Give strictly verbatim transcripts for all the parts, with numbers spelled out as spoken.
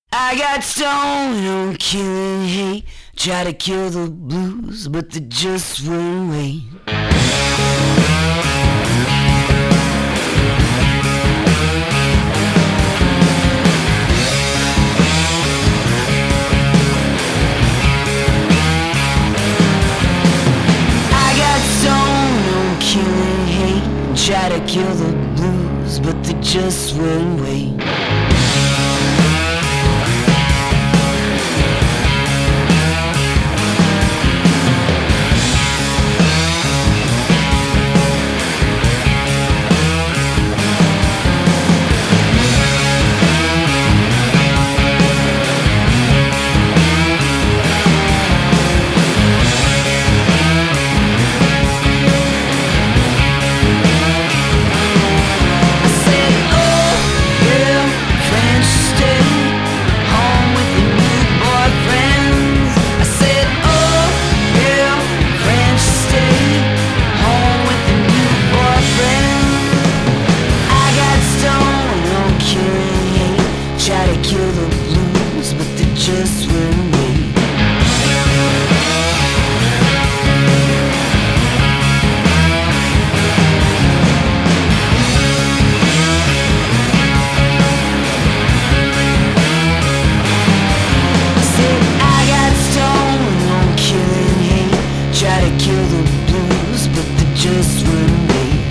I got stoned on killing hate, try to kill the blues, but they just won't wait. I got stoned on killing hate, try to kill the blues, but they just won't wait. Just with me. Said I got stoned on killing hate, try to kill the blues, but they just with me.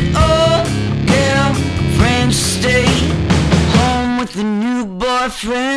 Friend.